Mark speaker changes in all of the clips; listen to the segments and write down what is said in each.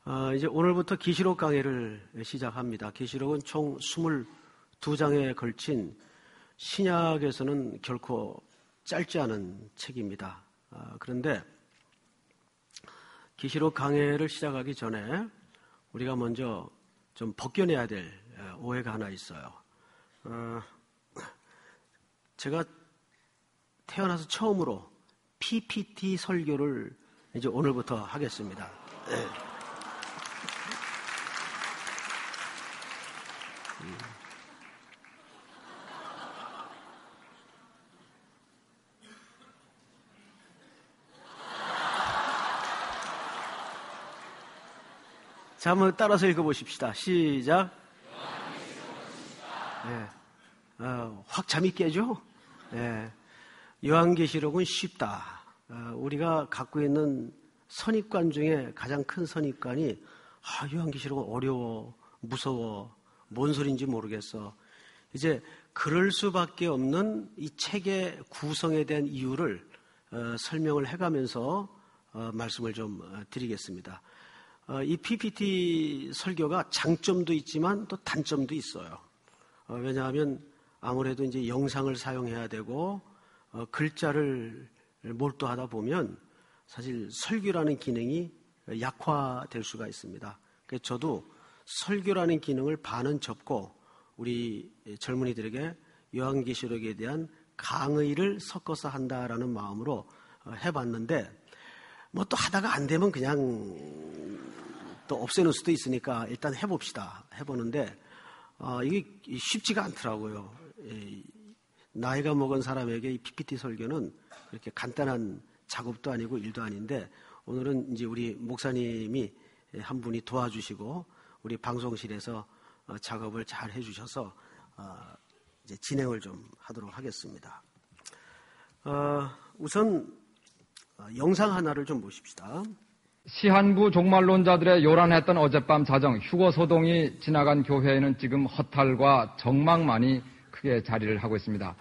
Speaker 1: 이제 오늘부터 계시록 강해를 시작합니다. 계시록은 총 22장에 걸친 신약에서는 결코 짧지 않은 책입니다. 그런데 계시록 강해를 시작하기 전에 우리가 먼저 좀 벗겨내야 될 오해가 하나 있어요. 제가 태어나서 처음으로 PPT 설교를 이제 오늘부터 하겠습니다. 자, 한번 따라서 읽어보십시다. 시작. 네. 확 잠이 깨죠? 네. 요한계시록은 쉽다. 우리가 갖고 있는 선입관 중에 가장 큰 선입관이 요한계시록은 어려워, 무서워, 뭔 소리인지 모르겠어. 이제 그럴 수밖에 없는 이 책의 구성에 대한 이유를 설명을 해가면서 말씀을 좀 드리겠습니다. 이 PPT 설교가 장점도 있지만 또 단점도 있어요. 왜냐하면 아무래도 이제 영상을 사용해야 되고 글자를 몰두하다 보면 사실 설교라는 기능이 약화될 수가 있습니다. 그래서 저도 설교라는 기능을 반은 접고 우리 젊은이들에게 요한계시록에 대한 강의를 섞어서 한다라는 마음으로 해봤는데 뭐 또 하다가 안 되면 그냥 또 없애놓을 수도 있으니까 일단 해봅시다. 해보는데 이게 쉽지가 않더라고요. 나이가 먹은 사람에게 이 PPT 설교는 그렇게 간단한 작업도 아니고 일도 아닌데 오늘은 이제 우리 목사님이 한 분이 도와주시고 우리 방송실에서 작업을 잘 해주셔서 이제 진행을 좀 하도록 하겠습니다. 우선 영상 하나를 좀 보십시다.
Speaker 2: 시한부 종말론자들의 요란했던 어젯밤 자정 휴거 소동이 지나간 교회에는 지금 허탈과 정막만이 크게 자리를 하고 있습니다.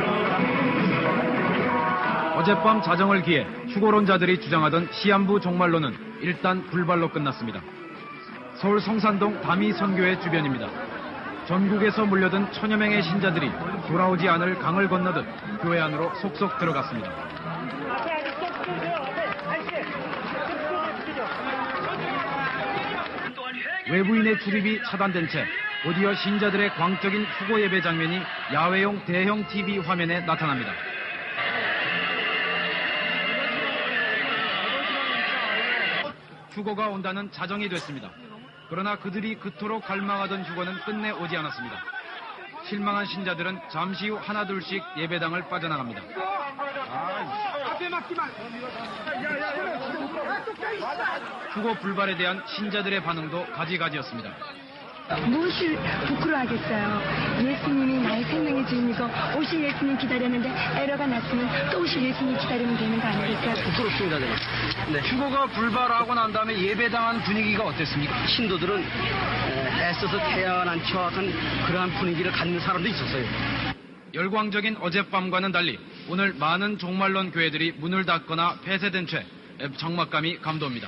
Speaker 3: 어젯밤 자정을 기해 휴거론자들이 주장하던 시한부 종말론은 일단 불발로 끝났습니다. 서울 성산동 다미 선교회 주변입니다. 전국에서 몰려든 천여 명의 신자들이 돌아오지 않을 강을 건너듯 교회 안으로 속속 들어갔습니다. 외부인의 출입이 차단된 채 곧이어 신자들의 광적인 휴거 예배 장면이 야외용 대형 TV 화면에 나타납니다. 휴거가 온다는 자정이 됐습니다. 그러나 그들이 그토록 갈망하던 휴거는 끝내 오지 않았습니다. 실망한 신자들은 잠시 후 하나둘씩 예배당을 빠져나갑니다. 휴거 불발에 대한 신자들의 반응도 가지가지였습니다.
Speaker 4: 무엇을 부끄러워하겠어요. 예수님이 나의 생명의 주인이고 오실 예수님 기다렸는데 에러가 났으면 또 오실 예수님 기다리면 되는 거 아니겠어요?
Speaker 5: 부끄럽습니다. 네.
Speaker 3: 휴거가 불발하고 난 다음에 예배당한 분위기가 어땠습니까?
Speaker 5: 신도들은 애써서 태어난 것 같은 그러한 분위기를 갖는 사람도 있었어요.
Speaker 3: 열광적인 어젯밤과는 달리 오늘 많은 종말론 교회들이 문을 닫거나 폐쇄된 채 적막감이 감돕니다.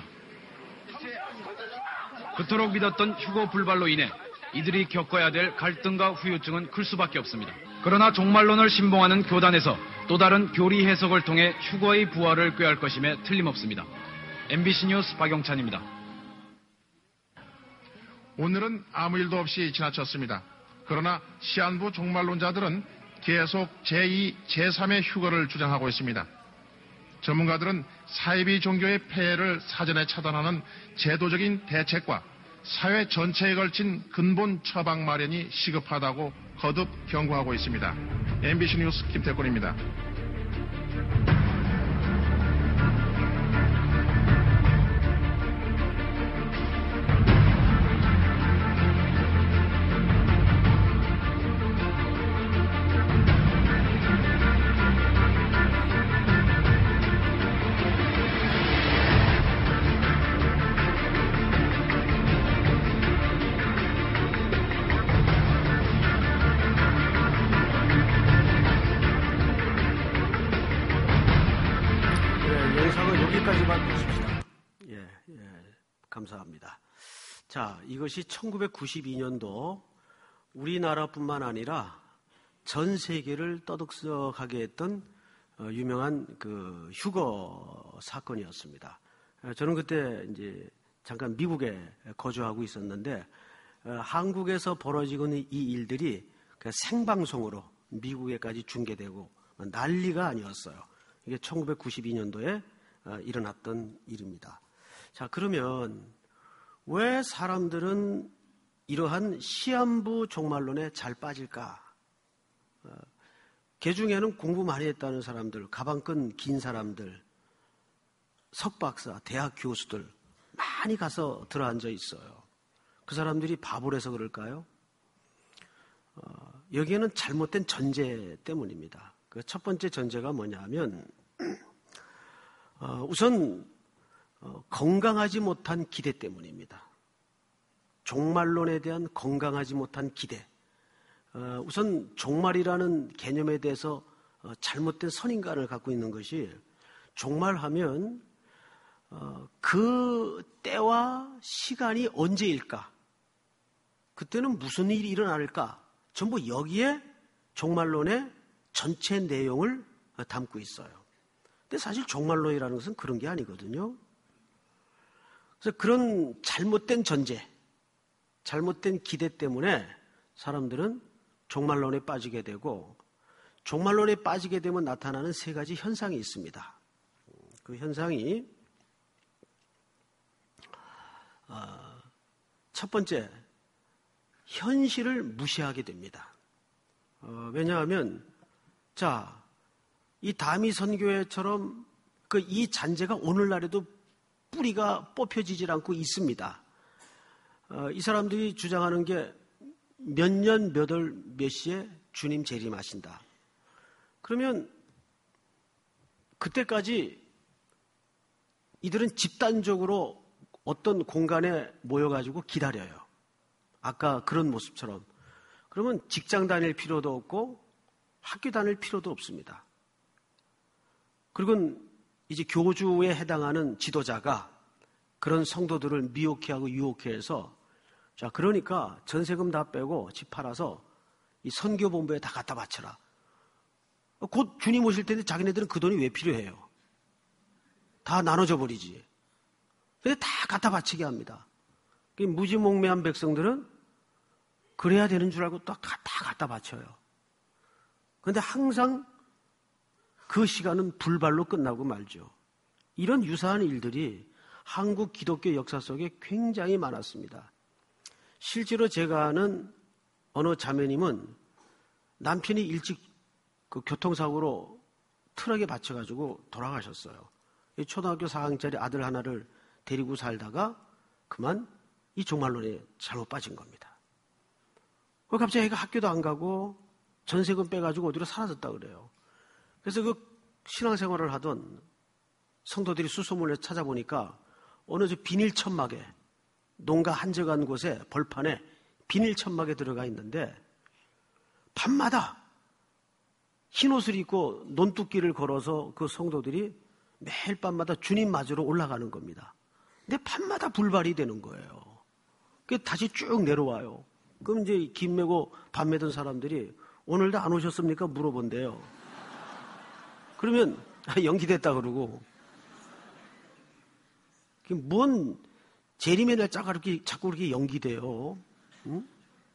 Speaker 3: 그토록 믿었던 휴거 불발로 인해 이들이 겪어야 될 갈등과 후유증은 클 수밖에 없습니다. 그러나 종말론을 신봉하는 교단에서 또 다른 교리 해석을 통해 휴거의 부활을 꾀할 것임에 틀림없습니다. MBC 뉴스 박영찬입니다.
Speaker 6: 오늘은 아무 일도 없이 지나쳤습니다. 그러나 시한부 종말론자들은 계속 제2, 제3의 휴거를 주장하고 있습니다. 전문가들은 사이비 종교의 폐해를 사전에 차단하는 제도적인 대책과 사회 전체에 걸친 근본 처방 마련이 시급하다고 거듭 경고하고 있습니다. MBC 뉴스 김태권입니다.
Speaker 1: 감사합니다. 자, 이것이 1992년도 우리나라뿐만 아니라 전 세계를 떠들썩하게 했던 유명한 그 휴거 사건이었습니다. 저는 그때 이제 잠깐 미국에 거주하고 있었는데 한국에서 벌어지고 있는 이 일들이 생방송으로 미국에까지 중계되고 난리가 아니었어요. 이게 1992년도에 일어났던 일입니다. 자, 그러면 왜 사람들은 이러한 시한부 종말론에 잘 빠질까? 그 중에는 공부 많이 했다는 사람들, 가방끈 긴 사람들, 석박사, 대학 교수들 많이 가서 들어앉아 있어요. 그 사람들이 바보라서 그럴까요? 여기에는 잘못된 전제 때문입니다. 그 첫 번째 전제가 뭐냐면 우선 건강하지 못한 기대 때문입니다. 종말론에 대한 건강하지 못한 기대. 우선 종말이라는 개념에 대해서 잘못된 선인관을 갖고 있는 것이 종말하면 그 때와 시간이 언제일까? 그때는 무슨 일이 일어날까? 전부 여기에 종말론의 전체 내용을 담고 있어요. 근데 사실 종말론이라는 것은 그런 게 아니거든요. 그래서 그런 잘못된 전제, 잘못된 기대 때문에 사람들은 종말론에 빠지게 되고 종말론에 빠지게 되면 나타나는 세 가지 현상이 있습니다. 그 현상이 첫 번째, 현실을 무시하게 됩니다. 왜냐하면 자, 이 다미 선교회처럼 이 잔재가 오늘날에도 뿌리가 뽑혀지질 않고 있습니다. 이 사람들이 주장하는 게 몇 년 몇 월 몇 시에 주님 재림하신다. 그러면 그때까지 이들은 집단적으로 어떤 공간에 모여가지고 기다려요. 아까 그런 모습처럼. 그러면 직장 다닐 필요도 없고 학교 다닐 필요도 없습니다. 그리고 이제 교주에 해당하는 지도자가 그런 성도들을 미혹해하고 유혹해서 자, 그러니까 전세금 다 빼고 집 팔아서 이 선교본부에 다 갖다 바쳐라. 곧 주님 오실 텐데 자기네들은 그 돈이 왜 필요해요? 다 나눠줘 버리지. 근데 다 갖다 바치게 합니다. 무지몽매한 백성들은 그래야 되는 줄 알고 다 갖다 바쳐요. 그런데 항상 그 시간은 불발로 끝나고 말죠. 이런 유사한 일들이 한국 기독교 역사 속에 굉장히 많았습니다. 실제로 제가 아는 어느 자매님은 남편이 일찍 그 교통사고로 트럭에 받쳐가지고 돌아가셨어요. 초등학교 4학년짜리 아들 하나를 데리고 살다가 그만 이 종말론에 잘못 빠진 겁니다. 갑자기 애가 학교도 안 가고 전세금 빼가지고 어디로 사라졌다 그래요. 그래서 그 신앙생활을 하던 성도들이 수소문을 찾아보니까 어느 저 비닐 천막에 농가 한적한 곳에 벌판에 비닐 천막에 들어가 있는데 밤마다 흰옷을 입고 논뚝길을 걸어서 그 성도들이 매일 밤마다 주님 맞으러 올라가는 겁니다. 근데 밤마다 불발이 되는 거예요. 그게 다시 쭉 내려와요. 그럼 이제 김 메고 밥 메던 사람들이 오늘도 안 오셨습니까? 물어본대요. 그러면 연기됐다 그러고 뭔 재림의 날짜가 자꾸 그렇게 연기돼요. 응?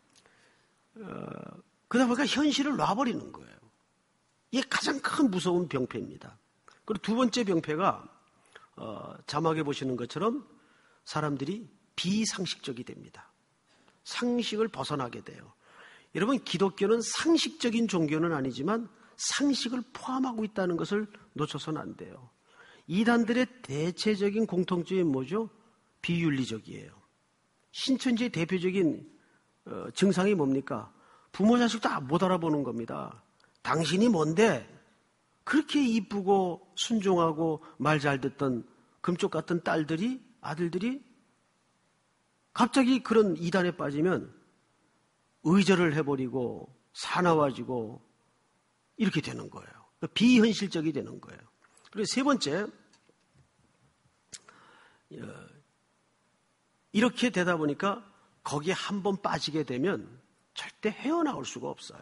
Speaker 1: 그러다 보니까 현실을 놔버리는 거예요. 이게 가장 큰 무서운 병폐입니다. 그리고 두 번째 병폐가 자막에 보시는 것처럼 사람들이 비상식적이 됩니다. 상식을 벗어나게 돼요. 여러분, 기독교는 상식적인 종교는 아니지만 상식을 포함하고 있다는 것을 놓쳐서는 안 돼요. 이단들의 대체적인 공통점이 뭐죠? 비윤리적이에요. 신천지의 대표적인 증상이 뭡니까? 부모 자식 다 못 알아보는 겁니다. 당신이 뭔데 그렇게 이쁘고 순종하고 말 잘 듣던 금쪽 같은 딸들이, 아들들이 갑자기 그런 이단에 빠지면 의절을 해버리고 사나워지고 이렇게 되는 거예요. 비현실적이 되는 거예요. 그리고 세 번째, 이렇게 되다 보니까 거기에 한번 빠지게 되면 절대 헤어나올 수가 없어요.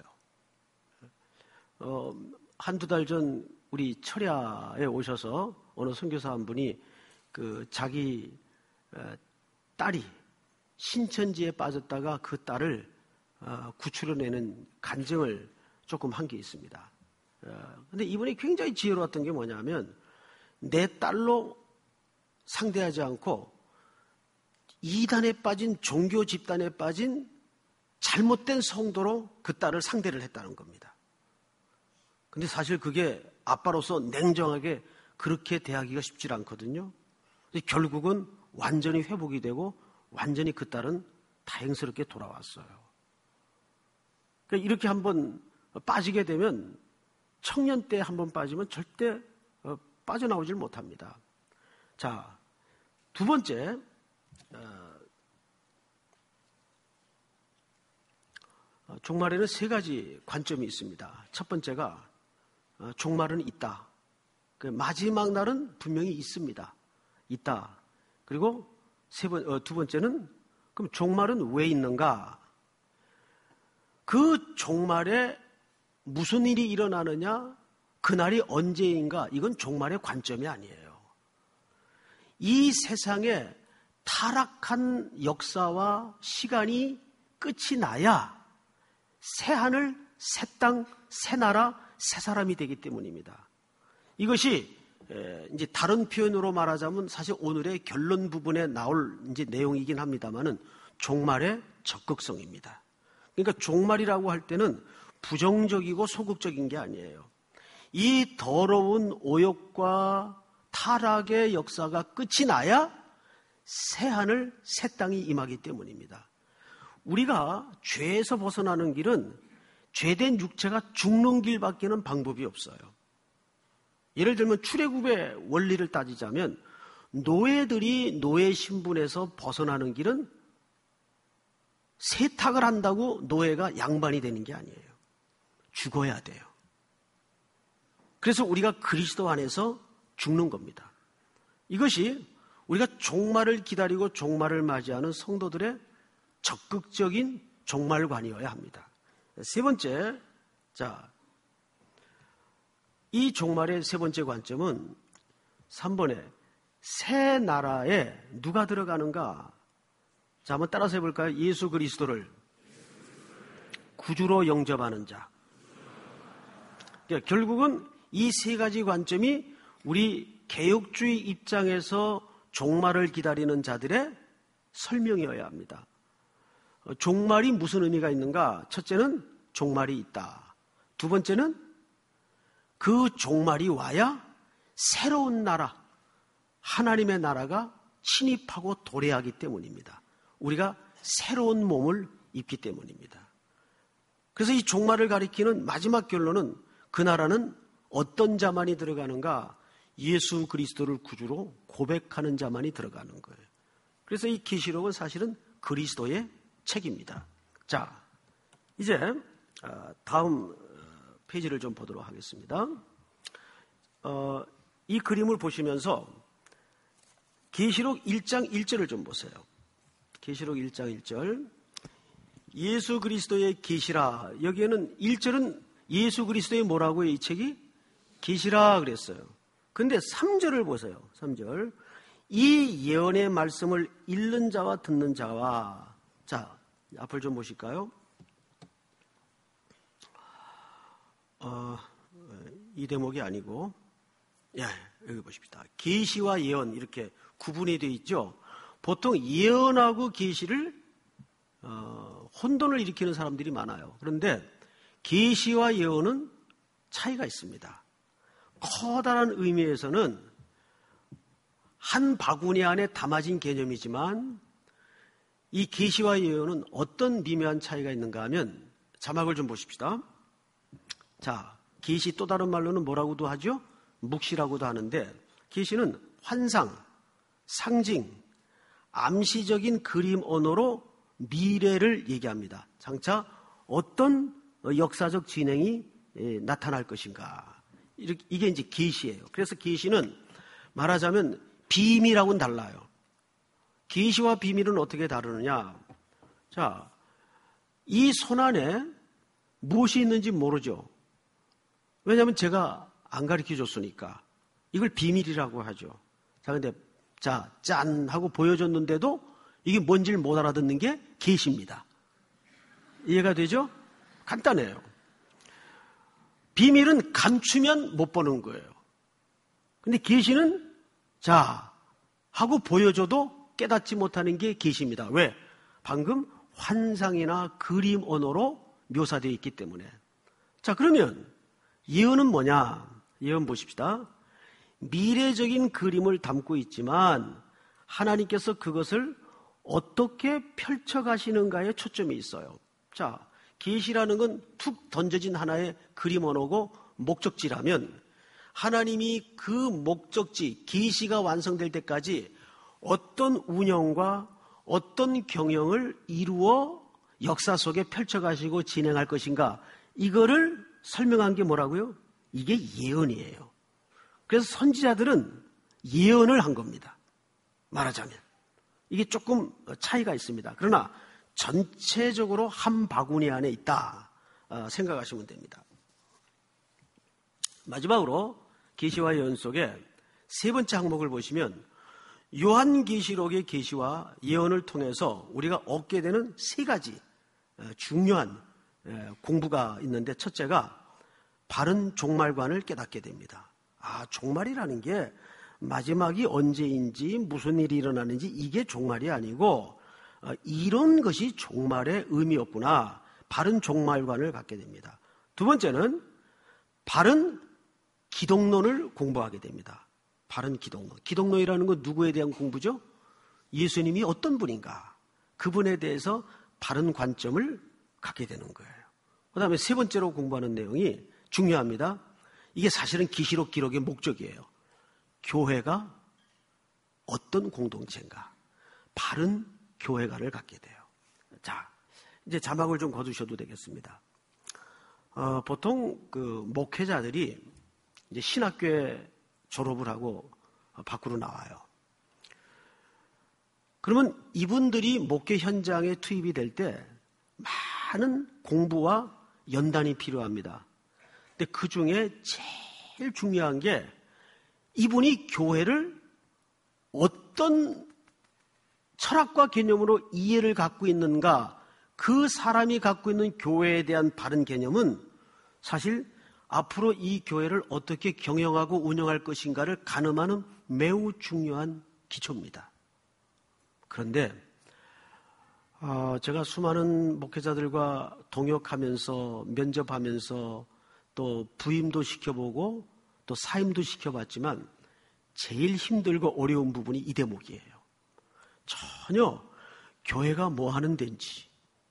Speaker 1: 한두 달 전 우리 철야에 오셔서 어느 선교사 한 분이 자기 딸이 신천지에 빠졌다가 그 딸을 구출해내는 간증을 조금 한 게 있습니다. 근데 이분이 굉장히 지혜로웠던 게 뭐냐면 내 딸로 상대하지 않고 이단에 빠진 종교 집단에 빠진 잘못된 성도로 그 딸을 상대를 했다는 겁니다. 근데 사실 그게 아빠로서 냉정하게 그렇게 대하기가 쉽지 않거든요. 결국은 완전히 회복이 되고 완전히 그 딸은 다행스럽게 돌아왔어요. 그러니까 이렇게 한번 빠지게 되면 청년 때 한번 빠지면 절대 빠져나오질 못합니다. 자, 두 번째, 종말에는 세 가지 관점이 있습니다. 첫 번째가 종말은 있다. 마지막 날은 분명히 있습니다. 있다. 그리고 두 번째는 그럼 종말은 왜 있는가? 그 종말에 무슨 일이 일어나느냐? 그날이 언제인가? 이건 종말의 관점이 아니에요. 이 세상에 타락한 역사와 시간이 끝이 나야 새 하늘, 새 땅, 새 나라, 새 사람이 되기 때문입니다. 이것이 이제 다른 표현으로 말하자면 사실 오늘의 결론 부분에 나올 이제 내용이긴 합니다만은 종말의 적극성입니다. 그러니까 종말이라고 할 때는 부정적이고 소극적인 게 아니에요. 이 더러운 오욕과 타락의 역사가 끝이 나야 새 하늘, 새 땅이 임하기 때문입니다. 우리가 죄에서 벗어나는 길은 죄된 육체가 죽는 길밖에는 방법이 없어요. 예를 들면 출애굽의 원리를 따지자면 노예들이 노예 신분에서 벗어나는 길은 세탁을 한다고 노예가 양반이 되는 게 아니에요. 죽어야 돼요. 그래서 우리가 그리스도 안에서 죽는 겁니다. 이것이 우리가 종말을 기다리고 종말을 맞이하는 성도들의 적극적인 종말관이어야 합니다. 세 번째, 이 종말의 세 번째 관점은 3번에 새 나라에 누가 들어가는가? 자, 한번 따라서 해볼까요? 예수 그리스도를 구주로 영접하는 자. 그러니까 결국은 이 세 가지 관점이 우리 개혁주의 입장에서 종말을 기다리는 자들의 설명이어야 합니다. 종말이 무슨 의미가 있는가? 첫째는 종말이 있다. 두 번째는 그 종말이 와야 새로운 나라, 하나님의 나라가 침입하고 도래하기 때문입니다. 우리가 새로운 몸을 입기 때문입니다. 그래서 이 종말을 가리키는 마지막 결론은 그 나라는 어떤 자만이 들어가는가? 예수 그리스도를 구주로 고백하는 자만이 들어가는 거예요. 그래서 이 계시록은 사실은 그리스도의 책입니다. 자, 이제 다음 페이지를 좀 보도록 하겠습니다. 이 그림을 보시면서 계시록 1장 1절을 좀 보세요. 계시록 1장 1절. 예수 그리스도의 계시라. 여기에는 1절은 예수 그리스도의 뭐라고요? 이 책이? 계시라 그랬어요. 근데 3절을 보세요. 3절. 이 예언의 말씀을 읽는 자와 듣는 자와, 자, 앞을 좀 보실까요? 이 대목이 아니고, 여기 보십시다. 계시와 예언 이렇게 구분이 되어 있죠. 보통 예언하고 계시를 혼돈을 일으키는 사람들이 많아요. 그런데 계시와 예언은 차이가 있습니다. 커다란 의미에서는 한 바구니 안에 담아진 개념이지만 이 계시와 예언은 어떤 미묘한 차이가 있는가 하면 자막을 좀 보십시다. 자, 계시 또 다른 말로는 뭐라고도 하죠? 묵시라고도 하는데 계시는 환상, 상징, 암시적인 그림 언어로 미래를 얘기합니다. 장차 어떤 역사적 진행이 나타날 것인가. 이게 이제 계시예요. 그래서 계시는 말하자면 비밀하고는 달라요. 계시와 비밀은 어떻게 다르느냐? 자, 이 손 안에 무엇이 있는지 모르죠. 왜냐하면 제가 안 가르쳐 줬으니까. 이걸 비밀이라고 하죠. 자, 근데 짠 하고 보여줬는데도 이게 뭔지를 못 알아듣는 게 계시입니다. 이해가 되죠? 간단해요. 비밀은 감추면 못 보는 거예요. 근데 계시는 하고 보여줘도 깨닫지 못하는 게 계시입니다. 왜? 방금 환상이나 그림 언어로 묘사되어 있기 때문에. 자, 그러면 예언은 뭐냐? 예언 보십시다. 미래적인 그림을 담고 있지만 하나님께서 그것을 어떻게 펼쳐가시는가에 초점이 있어요. 자, 계시라는 건 툭 던져진 하나의 그림 언어고 목적지라면 하나님이 그 목적지, 계시가 완성될 때까지 어떤 운영과 어떤 경영을 이루어 역사 속에 펼쳐가시고 진행할 것인가, 이거를 설명한 게 뭐라고요? 이게 예언이에요. 그래서 선지자들은 예언을 한 겁니다. 말하자면. 이게 조금 차이가 있습니다. 그러나 전체적으로 한 바구니 안에 있다 생각하시면 됩니다. 마지막으로 계시와 예언 속에 세 번째 항목을 보시면 요한계시록의 계시와 예언을 통해서 우리가 얻게 되는 세 가지 중요한 공부가 있는데, 첫째가 바른 종말관을 깨닫게 됩니다. 종말이라는 게 마지막이 언제인지 무슨 일이 일어나는지 이게 종말이 아니고 이런 것이 종말의 의미였구나. 바른 종말관을 갖게 됩니다. 두 번째는 바른 기독론을 공부하게 됩니다. 바른 기독론. 기독론이라는 건 누구에 대한 공부죠? 예수님이 어떤 분인가. 그분에 대해서 바른 관점을 갖게 되는 거예요. 그 다음에 세 번째로 공부하는 내용이 중요합니다. 이게 사실은 계시록 기록의 목적이에요. 교회가 어떤 공동체인가. 바른 교회관을 갖게 돼요. 자, 이제 자막을 좀 거두셔도 되겠습니다. 보통 그 목회자들이 이제 신학교에 졸업을 하고 밖으로 나와요. 그러면 이분들이 목회 현장에 투입이 될 때 많은 공부와 연단이 필요합니다. 근데 그 중에 제일 중요한 게 이분이 교회를 어떤 철학과 개념으로 이해를 갖고 있는가, 그 사람이 갖고 있는 교회에 대한 바른 개념은 사실 앞으로 이 교회를 어떻게 경영하고 운영할 것인가를 가늠하는 매우 중요한 기초입니다. 그런데 제가 수많은 목회자들과 동역하면서 면접하면서 또 부임도 시켜보고 또 사임도 시켜봤지만 제일 힘들고 어려운 부분이 이 대목이에요. 전혀 교회가 뭐 하는 데인지,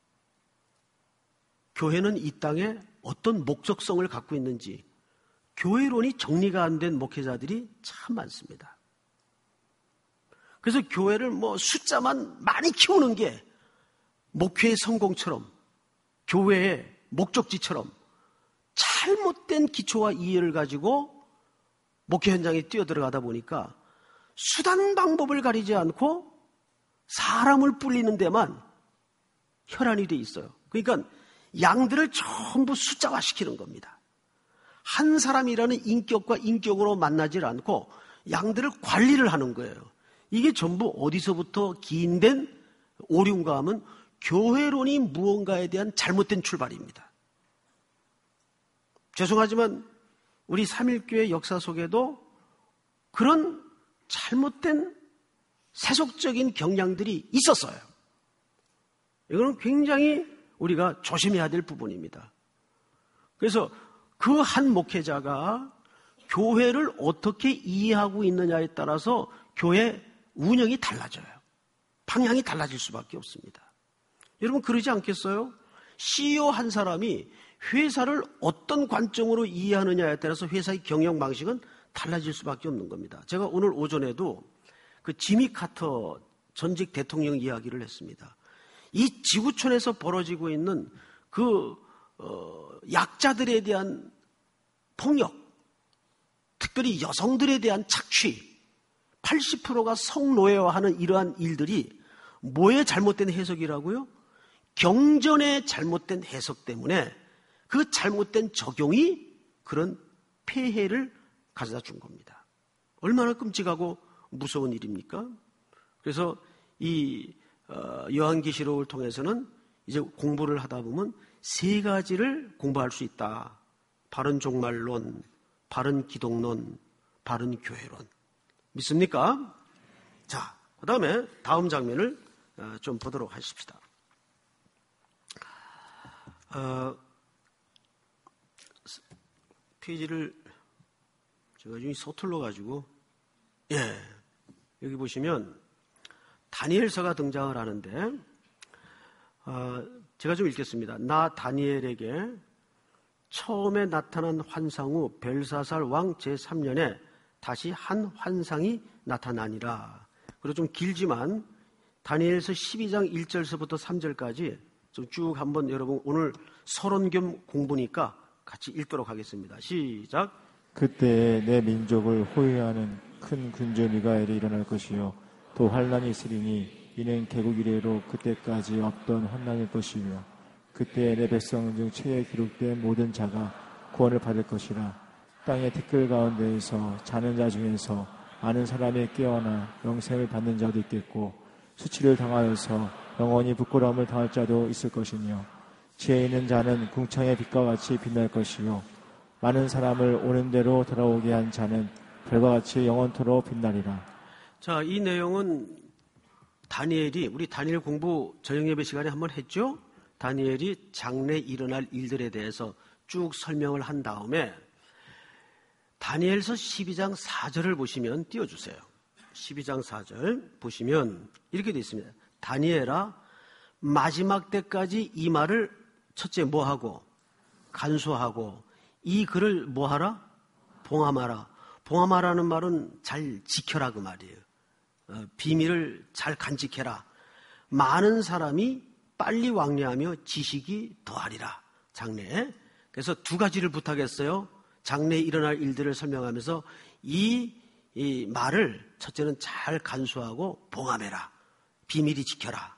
Speaker 1: 교회는 이 땅에 어떤 목적성을 갖고 있는지, 교회론이 정리가 안 된 목회자들이 참 많습니다. 그래서 교회를 뭐 숫자만 많이 키우는 게 목회의 성공처럼, 교회의 목적지처럼 잘못된 기초와 이해를 가지고 목회 현장에 뛰어들어가다 보니까 수단 방법을 가리지 않고 사람을 불리는 데만 혈안이 돼 있어요. 그러니까 양들을 전부 숫자화시키는 겁니다. 한 사람이라는 인격과 인격으로 만나질 않고 양들을 관리를 하는 거예요. 이게 전부 어디서부터 기인된 오류인가 하면 교회론이 무언가에 대한 잘못된 출발입니다. 죄송하지만 우리 삼일교회 역사 속에도 그런 잘못된 세속적인 경향들이 있었어요. 이거는 굉장히 우리가 조심해야 될 부분입니다. 그래서 그 한 목회자가 교회를 어떻게 이해하고 있느냐에 따라서 교회 운영이 달라져요. 방향이 달라질 수밖에 없습니다. 여러분 그러지 않겠어요? CEO 한 사람이 회사를 어떤 관점으로 이해하느냐에 따라서 회사의 경영 방식은 달라질 수밖에 없는 겁니다. 제가 오늘 오전에도 그 지미 카터 전직 대통령 이야기를 했습니다. 이 지구촌에서 벌어지고 있는 그 약자들에 대한 폭력, 특별히 여성들에 대한 착취, 80%가 성노예화하는 이러한 일들이 뭐의 잘못된 해석이라고요? 경전의 잘못된 해석 때문에 그 잘못된 적용이 그런 폐해를 가져다 준 겁니다. 얼마나 끔찍하고 무서운 일입니까? 그래서 이 요한계시록을 통해서는 이제 공부를 하다 보면 세 가지를 공부할 수 있다. 바른 종말론, 바른 기독론, 바른 교회론. 믿습니까? 자, 그 다음에 다음 장면을 좀 보도록 하십시다. 페이지를 제가 좀 서툴러 가지고, 여기 보시면 다니엘서가 등장을 하는데, 제가 좀 읽겠습니다. 나 다니엘에게 처음에 나타난 환상 후 벨사살 왕 제3년에 다시 한 환상이 나타나니라. 그리고 좀 길지만 다니엘서 12장 1절서부터 3절까지 좀 쭉 한번 여러분 오늘 서론 겸 공부니까 같이 읽도록 하겠습니다. 시작.
Speaker 7: 그때 내 민족을 호위하는 큰 군주 미가엘이 일어날 것이요 또 환난이 있으리니 이는 개국 이래로 그때까지 없던 환난일 것이며 그때 내 백성 중 책에 기록된 모든 자가 구원을 받을 것이라. 땅의 티끌 가운데에서 자는 자 중에서 많은 사람이 깨어나 영생을 받는 자도 있겠고 수치를 당하여서 영원히 부끄러움을 당할 자도 있을 것이며 지혜 있는 자는 궁창의 빛과 같이 빛날 것이요 많은 사람을 오는 대로 돌아오게 한 자는 별과 같이 영원토록 빛나리라.
Speaker 1: 자, 이 내용은 다니엘이 우리 다니엘 공부 저녁예배 시간에 한번 했죠? 다니엘이 장래 일어날 일들에 대해서 쭉 설명을 한 다음에 다니엘서 12장 4절을 보시면 띄워주세요. 12장 4절 보시면 이렇게 되어 있습니다. 다니엘아 마지막 때까지 이 말을 첫째 뭐하고 간수하고 이 글을 뭐하라? 봉함하라. 봉함하라는 말은 잘 지켜라 그 말이에요. 비밀을 잘 간직해라. 많은 사람이 빨리 왕래하며 지식이 더하리라. 장래에. 그래서 두 가지를 부탁했어요. 장래에 일어날 일들을 설명하면서 이 말을 첫째는 잘 간수하고 봉함해라. 비밀히 지켜라.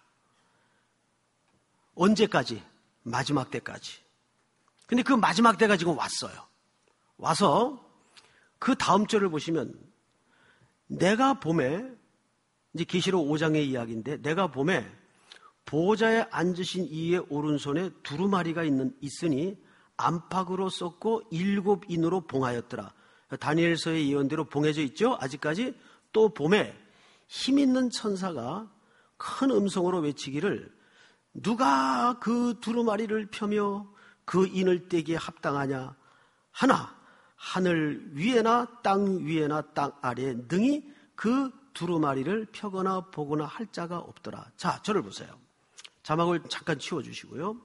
Speaker 1: 언제까지? 마지막 때까지. 근데 그 마지막 때가 지금 왔어요. 와서 그 다음 절을 보시면 내가 봄에 이제 계시록 5장의 이야기인데 내가 봄에 보좌에 앉으신 이의 오른손에 두루마리가 있으니 안팎으로 썼고 7인으로 봉하였더라. 다니엘서의 예언대로 봉해져 있죠. 아직까지. 또 봄에 힘있는 천사가 큰 음성으로 외치기를 누가 그 두루마리를 펴며 그 인을 떼기에 합당하냐 하나 하늘 위에나 땅 위에나 땅 아래에 능히 그 두루마리를 펴거나 보거나 할 자가 없더라. 자, 저를 보세요. 자막을 잠깐 치워주시고요.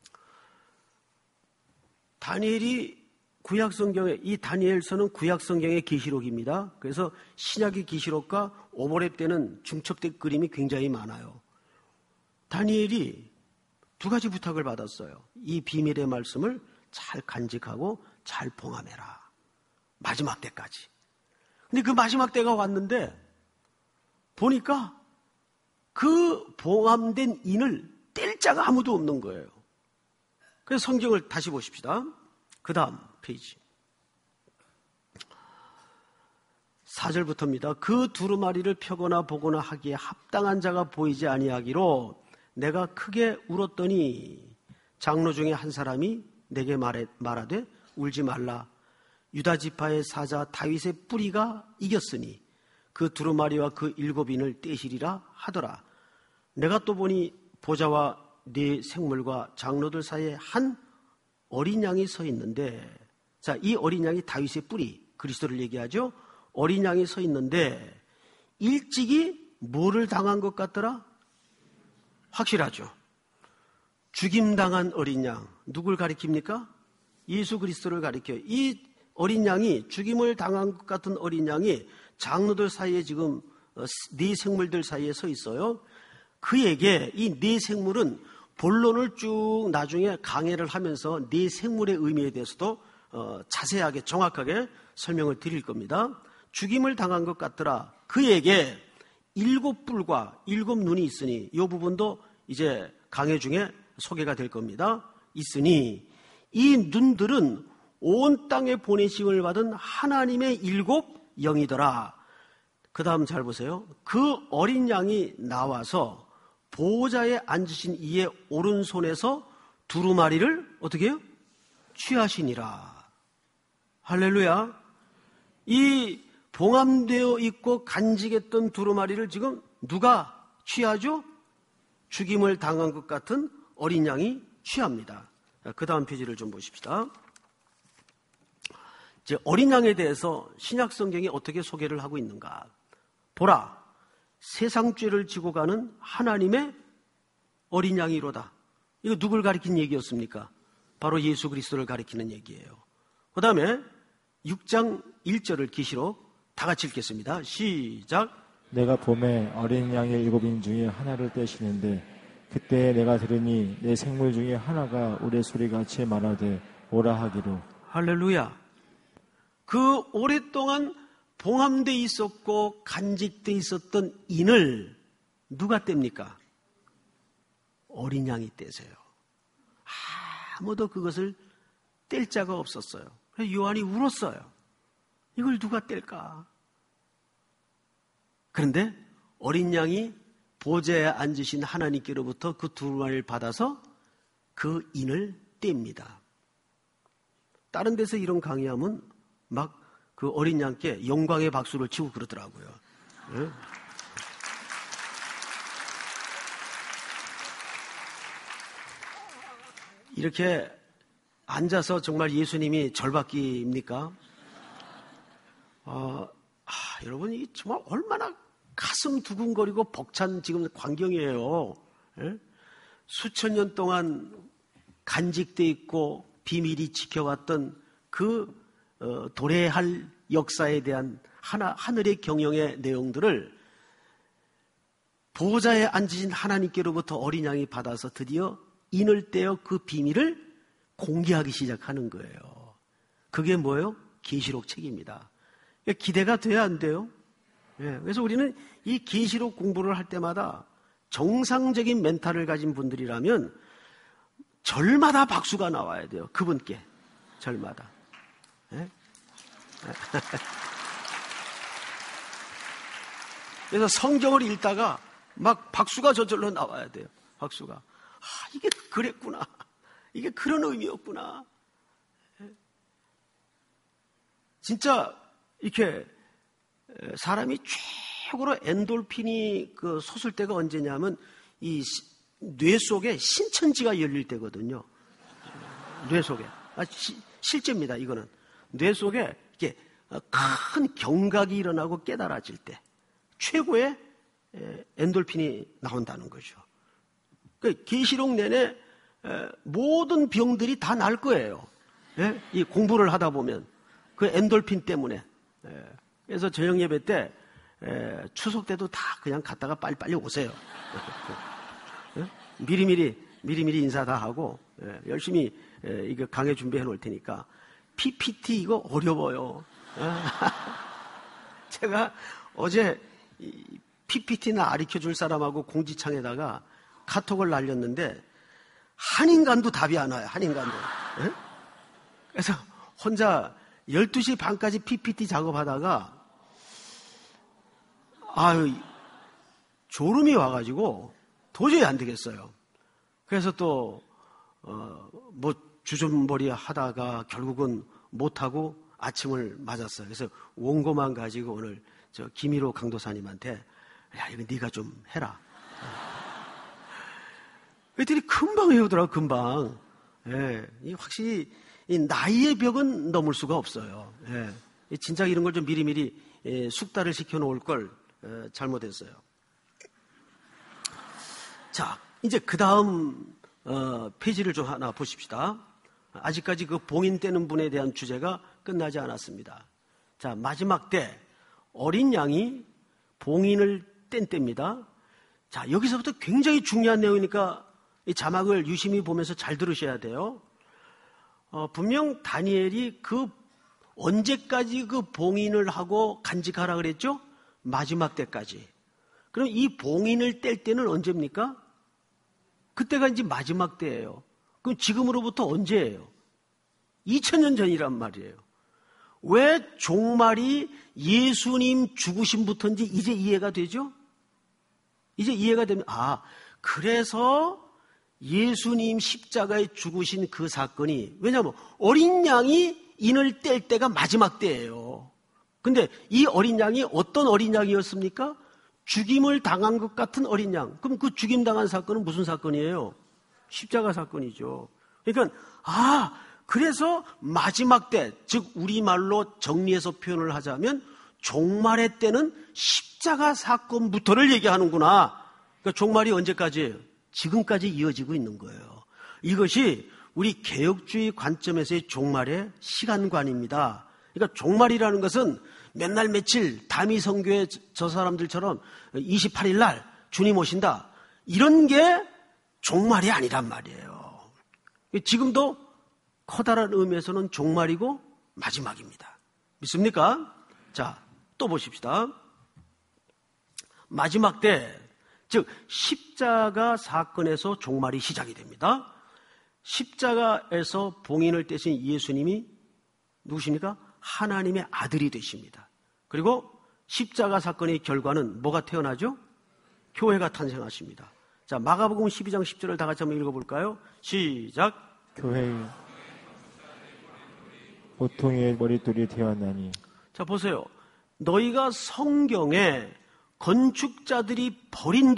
Speaker 1: 다니엘이 구약성경에, 이 다니엘서는 구약성경의 계시록입니다. 그래서 신약의 계시록과 오버랩되는 중첩된 그림이 굉장히 많아요. 다니엘이 두 가지 부탁을 받았어요. 이 비밀의 말씀을 잘 간직하고 잘 봉함해라. 마지막 때까지. 근데 그 마지막 때가 왔는데 보니까 그 봉함된 인을 뗄 자가 아무도 없는 거예요. 그래서 성경을 다시 보십시다. 그 다음 페이지 4절부터입니다. 그 두루마리를 펴거나 보거나 하기에 합당한 자가 보이지 아니하기로 내가 크게 울었더니 장로 중에 한 사람이 내게 말하되 울지 말라. 유다 지파의 사자 다윗의 뿌리가 이겼으니 그 두루마리와 그 7인을 떼시리라 하더라. 내가 또 보니 보좌와 네 생물과 장로들 사이에 한 어린 양이 서 있는데, 자, 이 어린 양이 다윗의 뿌리, 그리스도를 얘기하죠. 어린 양이 서 있는데 일찍이 뭐를 당한 것 같더라? 확실하죠. 죽임당한 어린 양. 누굴 가리킵니까? 예수 그리스도를 가리켜요. 이 어린 양이, 죽임을 당한 것 같은 어린 양이 장로들 사이에 지금 네 생물들 사이에 서 있어요. 그에게 이 네 생물은 본론을 쭉 나중에 강해를 하면서 네 생물의 의미에 대해서도 자세하게 정확하게 설명을 드릴 겁니다. 죽임을 당한 것 같더라. 그에게 7뿔과 7눈이 있으니 이 부분도 이제 강해 중에 소개가 될 겁니다. 있으니 이 눈들은 온 땅에 보내심을 받은 하나님의 7 영이더라. 그 다음 잘 보세요. 그 어린 양이 나와서 보호자에 앉으신 이의 오른손에서 두루마리를 어떻게 해요? 취하시니라. 할렐루야. 이 봉함되어 있고 간직했던 두루마리를 지금 누가 취하죠? 죽임을 당한 것 같은 어린 양이 취합니다. 그 다음 페이지를 좀 보십시다. 이제 어린 양에 대해서 신약 성경이 어떻게 소개를 하고 있는가? 보라, 세상 죄를 지고 가는 하나님의 어린 양이로다. 이거 누굴 가리킨 얘기였습니까? 바로 예수 그리스도를 가리키는 얘기예요. 그 다음에 6장 1절을 계시록 다 같이 읽겠습니다. 시작.
Speaker 7: 내가 봄에 어린 양의 7인 중에 하나를 떼시는데 그때 내가 들으니 내 생물 중에 하나가 우레소리같이 말하되 오라 하기로.
Speaker 1: 할렐루야. 그 오랫동안 봉함돼 있었고 간직돼 있었던 인을 누가 뗍니까? 어린 양이 떼세요. 아무도 그것을 뗄 자가 없었어요. 그래서 요한이 울었어요. 이걸 누가 뗄까? 그런데 어린 양이 보좌에 앉으신 하나님께로부터 그 두루마리를 받아서 그 인을 뗍니다. 다른 데서 이런 강의하면 막 그 어린 양께 영광의 박수를 치고 그러더라고요. 네? 이렇게 앉아서 정말 예수님이 절박기입니까? 여러분, 이 정말 얼마나 가슴 두근거리고 벅찬 지금 광경이에요. 예? 수천 년 동안 간직돼 있고 비밀이 지켜왔던 그 도래할 역사에 대한 하늘의 경영의 내용들을 보호자에 앉으신 하나님께로부터 어린 양이 받아서 드디어 인을 떼어 그 비밀을 공개하기 시작하는 거예요. 그게 뭐예요? 계시록 책입니다. 기대가 돼야 안 돼요? 예, 그래서 우리는 이 계시록 공부를 할 때마다 정상적인 멘탈을 가진 분들이라면 절마다 박수가 나와야 돼요. 그분께. 절마다. 예? 그래서 성경을 읽다가 막 박수가 저절로 나와야 돼요. 박수가. 이게 그랬구나. 이게 그런 의미였구나. 진짜 이렇게 사람이 최고로 엔돌핀이 솟을 때가 언제냐면 이 뇌 속에 신천지가 열릴 때거든요. 뇌 속에. 실제입니다. 이거는. 뇌 속에 이렇게 큰 경각이 일어나고 깨달아질 때 최고의 엔돌핀이 나온다는 거죠. 계시록 내내 모든 병들이 다 날 거예요. 예? 이 공부를 하다 보면 그 엔돌핀 때문에. 그래서 저녁 예배 때 추석 때도 다 그냥 갔다가 빨리빨리 오세요. 미리미리 인사 다 하고 열심히 이거 강의 준비해 놓을 테니까. PPT 이거 어려워요. 제가 어제 PPT나 가르쳐줄 사람하고 공지창에다가 카톡을 날렸는데 한 인간도 답이 안 와요. 한 인간도. 그래서 혼자 12시 반까지 PPT 작업하다가 졸음이 와가지고 도저히 안 되겠어요. 그래서 또 주전머리 하다가 결국은 못하고 아침을 맞았어요. 그래서 원고만 가지고 오늘 김일호 강도사님한테 이거 네가 좀 해라. 애들이 금방 외우더라고. 금방. 예, 확실히 이 나이의 벽은 넘을 수가 없어요. 예, 진짜 이런 걸 좀 미리미리 숙달을 시켜놓을 걸 잘못했어요. 자, 이제 그 다음 페이지를 좀 하나 보십시다. 아직까지 그 봉인 떼는 분에 대한 주제가 끝나지 않았습니다. 자, 마지막 때 어린 양이 봉인을 뗀 때입니다. 자, 여기서부터 굉장히 중요한 내용이니까 이 자막을 유심히 보면서 잘 들으셔야 돼요. 분명 다니엘이 그 언제까지 그 봉인을 하고 간직하라 그랬죠? 마지막 때까지. 그럼 이 봉인을 뗄 때는 언제입니까? 그때가 이제 마지막 때예요. 그럼 지금으로부터 언제예요? 2000년 전이란 말이에요. 왜 종말이 예수님 죽으심부터인지 이제 이해가 되죠? 이제 이해가 되면, 그래서 예수님 십자가에 죽으신 그 사건이, 왜냐하면 어린 양이 인을 뗄 때가 마지막 때예요. 근데 이 어린 양이 어떤 어린 양이었습니까? 죽임을 당한 것 같은 어린 양. 그럼 그 죽임 당한 사건은 무슨 사건이에요? 십자가 사건이죠. 그러니까 그래서 마지막 때, 즉 우리말로 정리해서 표현을 하자면 종말의 때는 십자가 사건부터를 얘기하는구나. 그러니까 종말이 언제까지예요? 지금까지 이어지고 있는 거예요. 이것이 우리 개혁주의 관점에서의 종말의 시간관입니다. 그러니까 종말이라는 것은 맨날 며칠 다미 선교의 저 사람들처럼 28일 날 주님 오신다. 이런 게 종말이 아니란 말이에요. 지금도 커다란 의미에서는 종말이고 마지막입니다. 믿습니까? 자, 또 보십시다. 마지막 때, 즉 십자가 사건에서 종말이 시작이 됩니다. 십자가에서 봉인을 떼신 예수님이 누구십니까? 하나님의 아들이 되십니다. 그리고 십자가 사건의 결과는 뭐가 태어나죠? 교회가 탄생하십니다. 자, 마가복음 12장 10절을 다 같이 한번 읽어볼까요? 시작.
Speaker 7: 교회의 보통의 머릿돌이 되었나니.
Speaker 1: 자, 보세요. 너희가 성경에 건축자들이 버린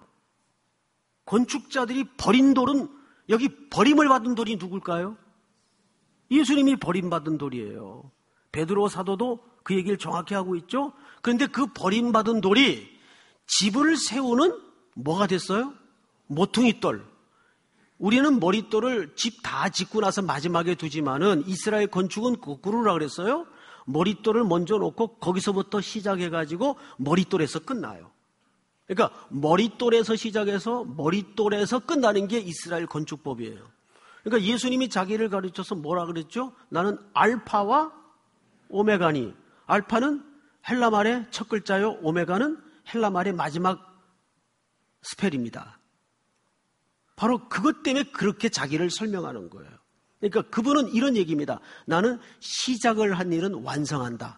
Speaker 1: 돌은 여기 버림을 받은 돌이 누굴까요? 예수님이 버림받은 돌이에요. 베드로 사도도 그 얘기를 정확히 하고 있죠. 그런데 그 버림받은 돌이 집을 세우는 뭐가 됐어요? 모퉁이돌. 우리는 머릿돌을 집 다 짓고 나서 마지막에 두지만은 이스라엘 건축은 거꾸로라 그랬어요. 머릿돌을 먼저 놓고 거기서부터 시작해가지고 머릿돌에서 끝나요. 그러니까 머릿돌에서 시작해서 머릿돌에서 끝나는 게 이스라엘 건축법이에요. 그러니까 예수님이 자기를 가르쳐서 뭐라 그랬죠? 나는 알파와 오메가니. 알파는 헬라말의 첫 글자요. 오메가는 헬라말의 마지막 스펠입니다. 바로 그것 때문에 그렇게 자기를 설명하는 거예요. 그러니까 그분은 이런 얘기입니다. 나는 시작을 한 일은 완성한다.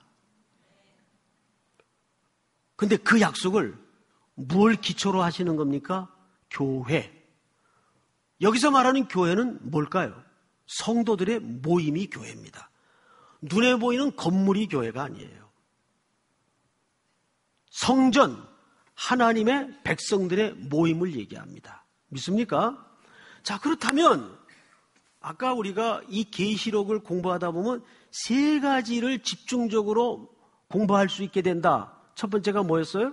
Speaker 1: 근데 그 약속을 뭘 기초로 하시는 겁니까? 교회. 여기서 말하는 교회는 뭘까요? 성도들의 모임이 교회입니다. 눈에 보이는 건물이 교회가 아니에요. 성전, 하나님의 백성들의 모임을 얘기합니다. 믿습니까? 자, 그렇다면 아까 우리가 이 계시록을 공부하다 보면 세 가지를 집중적으로 공부할 수 있게 된다. 첫 번째가 뭐였어요?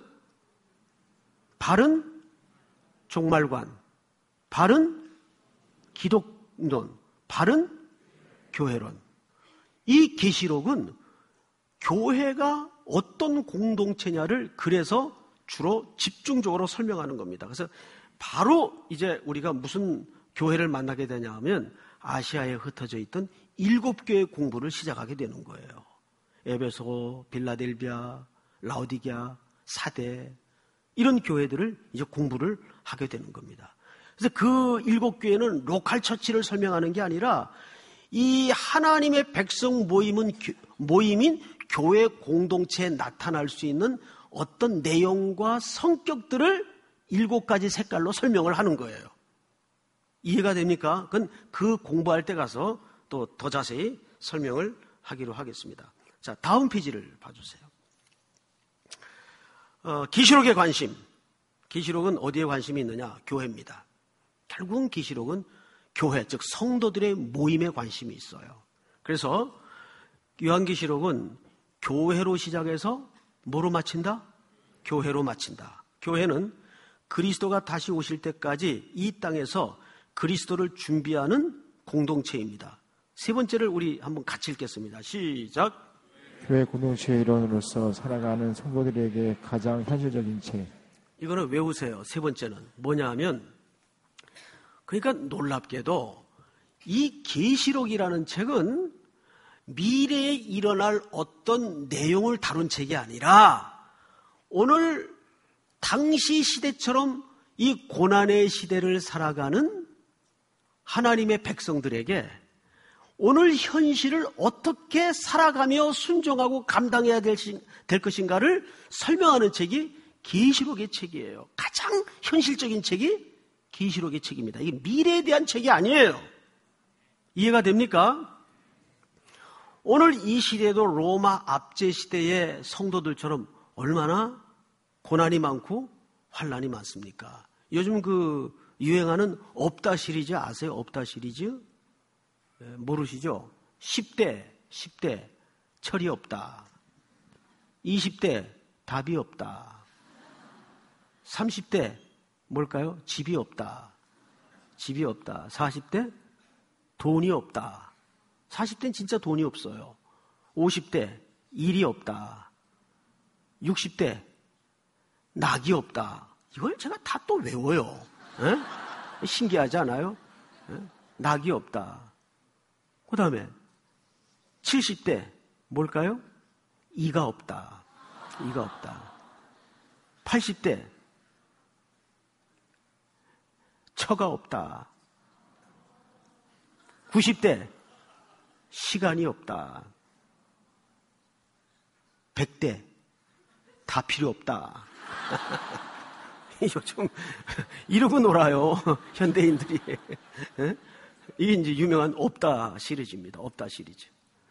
Speaker 1: 바른 종말관, 바른 기독론, 바른 교회론. 이 계시록은 교회가 어떤 공동체냐를 그래서 주로 집중적으로 설명하는 겁니다. 그래서 바로 이제 우리가 무슨 교회를 만나게 되냐 하면 아시아에 흩어져 있던 7교회 공부를 시작하게 되는 거예요. 에베소, 빌라델비아, 라오디게아, 사대 이런 교회들을 이제 공부를 하게 되는 겁니다. 그래서 그 7교회는 로컬 처치를 설명하는 게 아니라 이 하나님의 백성 모임인 교회 공동체에 나타날 수 있는 어떤 내용과 성격들을 7가지 색깔로 설명을 하는 거예요. 이해가 됩니까? 그건 그 공부할 때 가서 또 더 자세히 설명을 하기로 하겠습니다. 자, 다음 페이지를 봐주세요. 계시록의 관심. 계시록은 어디에 관심이 있느냐? 교회입니다. 결국은 계시록은 교회, 즉 성도들의 모임에 관심이 있어요. 그래서 요한계시록은 교회로 시작해서 뭐로 마친다? 교회로 마친다. 교회는 그리스도가 다시 오실 때까지 이 땅에서 그리스도를 준비하는 공동체입니다. 세 번째를 우리 한번 같이 읽겠습니다. 시작.
Speaker 7: 교회 공동체의 일원으로서 살아가는 성도들에게 가장 현실적인 책.
Speaker 1: 이거는 외우세요. 세 번째는 뭐냐 하면, 그러니까 놀랍게도 이 계시록이라는 책은 미래에 일어날 어떤 내용을 다룬 책이 아니라 오늘 당시 시대처럼 이 고난의 시대를 살아가는 하나님의 백성들에게 오늘 현실을 어떻게 살아가며 순종하고 감당해야 될 것인가를 설명하는 책이 계시록의 책이에요. 가장 현실적인 책이 계시록의 책입니다. 이게 미래에 대한 책이 아니에요. 이해가 됩니까? 오늘 이 시대도 로마 압제 시대의 성도들처럼 얼마나 고난이 많고 환난이 많습니까? 요즘 유행하는 없다 시리즈 아세요? 없다 시리즈? 모르시죠? 10대 철이 없다. 20대 답이 없다. 30대 뭘까요? 집이 없다. 40대 돈이 없다. 40대는 진짜 돈이 없어요. 50대 일이 없다. 60대 낙이 없다. 이걸 제가 다 또 외워요. 에? 신기하지 않아요? 에? 낙이 없다. 그 다음에 70대 뭘까요? 이가 없다. 80대 처가 없다. 90대 시간이 없다. 100대 다 필요 없다. 요즘 이러고 놀아요. 현대인들이. 이게 이제 유명한 없다 시리즈입니다. 없다 시리즈.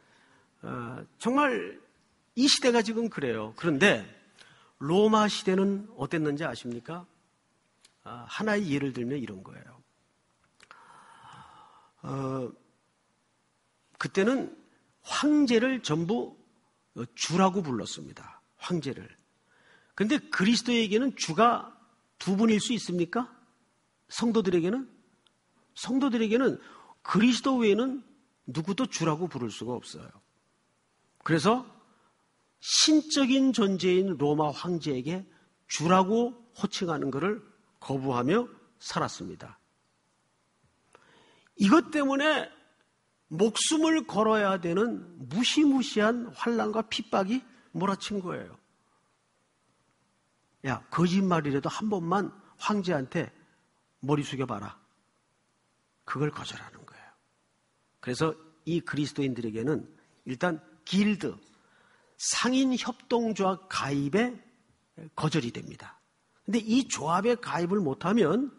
Speaker 1: 정말 이 시대가 지금 그래요. 그런데 로마 시대는 어땠는지 아십니까? 하나의 예를 들면 이런 거예요. 그때는 황제를 전부 주라고 불렀습니다. 황제를. 그런데 그리스도에게는 주가 두 분일 수 있습니까? 성도들에게는 그리스도 외에는 누구도 주라고 부를 수가 없어요. 그래서 신적인 존재인 로마 황제에게 주라고 호칭하는 것을 거부하며 살았습니다. 이것 때문에 목숨을 걸어야 되는 무시무시한 환난과 핍박이 몰아친 거예요. 야, 거짓말이라도 한 번만 황제한테 머리 숙여봐라. 그걸 거절하는 거예요. 그래서 이 그리스도인들에게는 일단 길드, 상인 협동조합 가입에 거절이 됩니다. 근데 이 조합에 가입을 못하면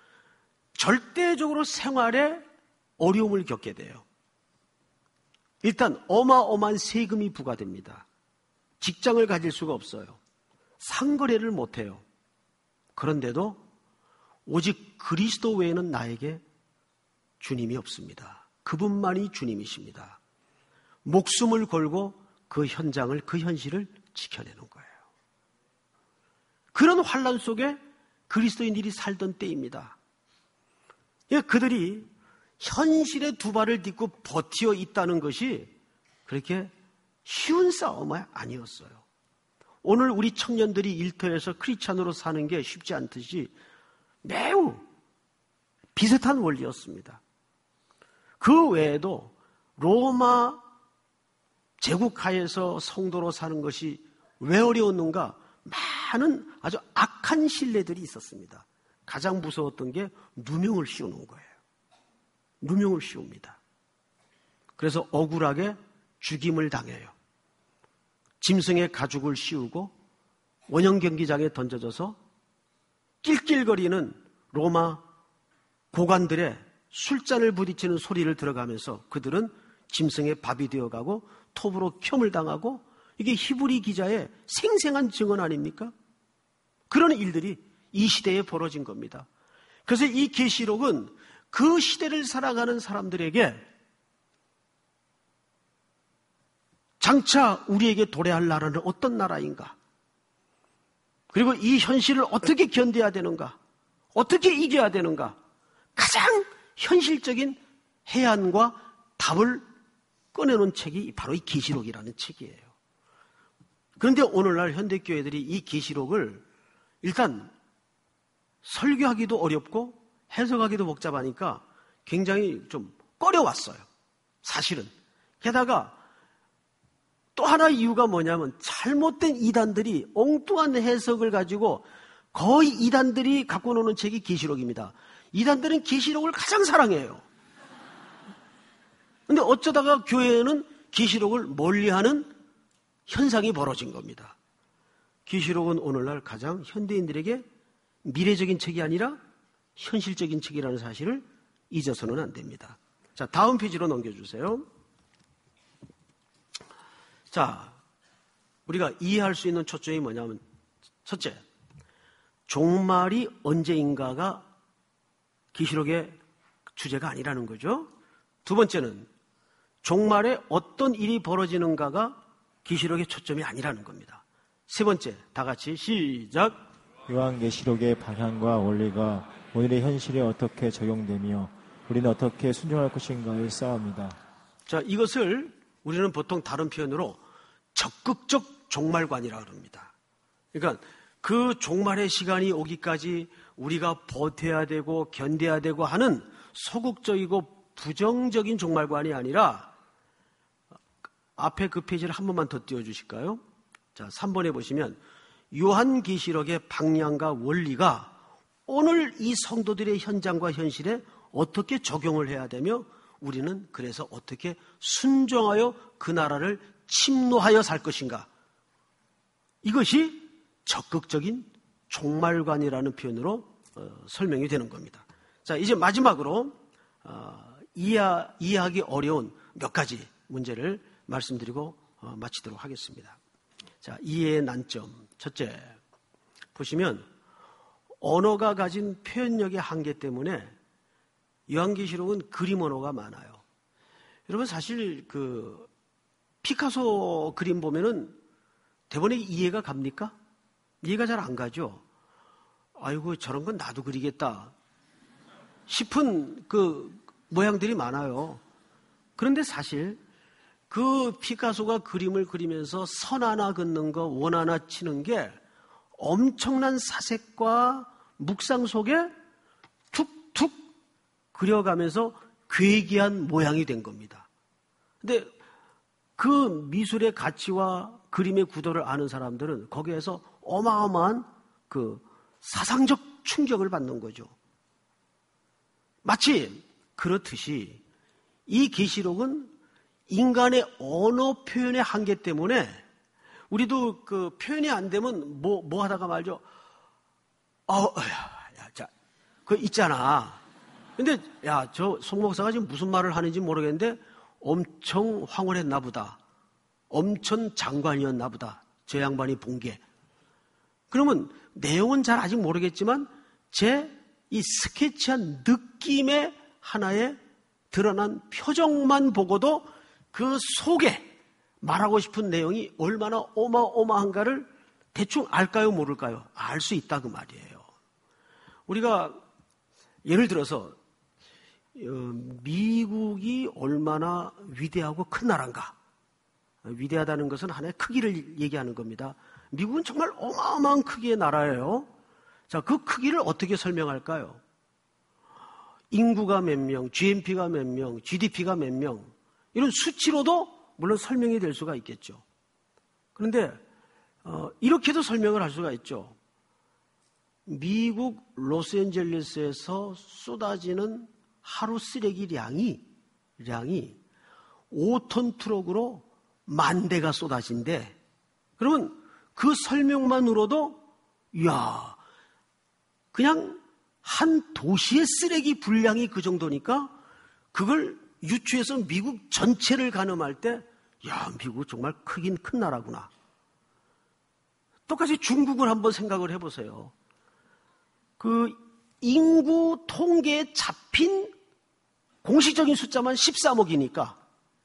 Speaker 1: 절대적으로 생활에 어려움을 겪게 돼요. 일단 어마어마한 세금이 부과됩니다. 직장을 가질 수가 없어요. 상거래를 못해요. 그런데도 오직 그리스도 외에는 나에게 주님이 없습니다. 그분만이 주님이십니다. 목숨을 걸고 그 현장을, 그 현실을 지켜내는 거예요. 그런 환난 속에 그리스도인들이 살던 때입니다. 그들이 현실에 두 발을 딛고 버티어 있다는 것이 그렇게 쉬운 싸움이 아니었어요. 오늘 우리 청년들이 일터에서 크리스찬으로 사는 게 쉽지 않듯이 매우 비슷한 원리였습니다. 그 외에도 로마 제국하에서 성도로 사는 것이 왜 어려웠는가? 많은 아주 악한 신뢰들이 있었습니다. 가장 무서웠던 게 누명을 씌우는 거예요. 누명을 씌웁니다. 그래서 억울하게 죽임을 당해요. 짐승의 가죽을 씌우고 원형 경기장에 던져져서 낄낄거리는 로마 고관들의 술잔을 부딪히는 소리를 들어가면서 그들은 짐승의 밥이 되어가고 톱으로 켬을 당하고, 이게 히브리 기자의 생생한 증언 아닙니까? 그런 일들이 이 시대에 벌어진 겁니다. 그래서 이 계시록은 그 시대를 살아가는 사람들에게 장차 우리에게 도래할 나라는 어떤 나라인가? 그리고 이 현실을 어떻게 견뎌야 되는가? 어떻게 이겨야 되는가? 가장 현실적인 해안과 답을 꺼내놓은 책이 바로 이 계시록이라는 책이에요. 그런데 오늘날 현대교회들이 이 계시록을 일단 설교하기도 어렵고 해석하기도 복잡하니까 굉장히 좀 꺼려왔어요. 사실은. 게다가 또 하나 이유가 뭐냐면 잘못된 이단들이 엉뚱한 해석을 가지고 거의 이단들이 갖고 노는 책이 계시록입니다. 이단들은 계시록을 가장 사랑해요. 근데 어쩌다가 교회에는 계시록을 멀리하는 현상이 벌어진 겁니다. 계시록은 오늘날 가장 현대인들에게 미래적인 책이 아니라 현실적인 책이라는 사실을 잊어서는 안 됩니다. 자, 다음 페이지로 넘겨주세요. 자, 우리가 이해할 수 있는 초점이 뭐냐면, 첫째, 종말이 언제인가가 계시록의 주제가 아니라는 거죠. 두 번째는 종말에 어떤 일이 벌어지는가가 계시록의 초점이 아니라는 겁니다. 세 번째, 다 같이 시작.
Speaker 7: 요한계시록의 방향과 원리가 오늘의 현실에 어떻게 적용되며 우리는 어떻게 순종할 것인가의 싸움이다.
Speaker 1: 자, 이것을 우리는 보통 다른 표현으로 적극적 종말관이라고 합니다. 그러니까 그 종말의 시간이 오기까지 우리가 버텨야 되고 견뎌야 되고 하는 소극적이고 부정적인 종말관이 아니라, 앞에 그 페이지를 한 번만 더 띄워주실까요? 자, 3번에 보시면 요한계시록의 방향과 원리가 오늘 이 성도들의 현장과 현실에 어떻게 적용을 해야 되며 우리는 그래서 어떻게 순종하여 그 나라를 침노하여 살 것인가. 이것이 적극적인 종말관이라는 표현으로 설명이 되는 겁니다. 자, 이제 마지막으로 이해하기 어려운 몇 가지 문제를 말씀드리고 마치도록 하겠습니다. 자, 이해의 난점. 첫째, 보시면 언어가 가진 표현력의 한계 때문에 요한계시록은 그림 언어가 많아요. 여러분, 사실 그 피카소 그림 보면은 대본에 이해가 갑니까? 이해가 잘 안 가죠. 아이고, 저런 건 나도 그리겠다 싶은 그 모양들이 많아요. 그런데 사실 그 피카소가 그림을 그리면서 선 하나 긋는 거, 원 하나 치는 게 엄청난 사색과 묵상 속에 툭툭 그려가면서 괴기한 모양이 된 겁니다. 근데 그 미술의 가치와 그림의 구도를 아는 사람들은 거기에서 어마어마한 그 사상적 충격을 받는 거죠. 마치 그렇듯이 이 계시록은 인간의 언어 표현의 한계 때문에 우리도 그 표현이 안 되면 뭐 하다가 말죠. 자, 그 있잖아. 근데 저 송 목사가 지금 무슨 말을 하는지 모르겠는데 엄청 황홀했나 보다. 엄청 장관이었나 보다. 저 양반이 본 게. 그러면 내용은 잘 아직 모르겠지만 제 이 스케치한 느낌의 하나에 드러난 표정만 보고도 그 속에 말하고 싶은 내용이 얼마나 어마어마한가를 대충 알까요, 모를까요? 알 수 있다 그 말이에요. 우리가 예를 들어서 미국이 얼마나 위대하고 큰 나라인가. 위대하다는 것은 하나의 크기를 얘기하는 겁니다. 미국은 정말 어마어마한 크기의 나라예요. 자, 그 크기를 어떻게 설명할까요? 인구가 몇 명, GNP가 몇 명, GDP가 몇 명, 이런 수치로도 물론 설명이 될 수가 있겠죠. 그런데 이렇게도 설명을 할 수가 있죠. 미국 로스앤젤레스에서 쏟아지는 하루 쓰레기량이 5톤 트럭으로 10,000대가 쏟아진대. 그러면 그 설명만으로도 그냥 한 도시의 쓰레기 분량이 그 정도니까 그걸 유추해서 미국 전체를 가늠할 때 미국 정말 크긴 큰 나라구나. 똑같이 중국을 한번 생각을 해보세요. 그 인구 통계에 잡힌 공식적인 숫자만 13억이니까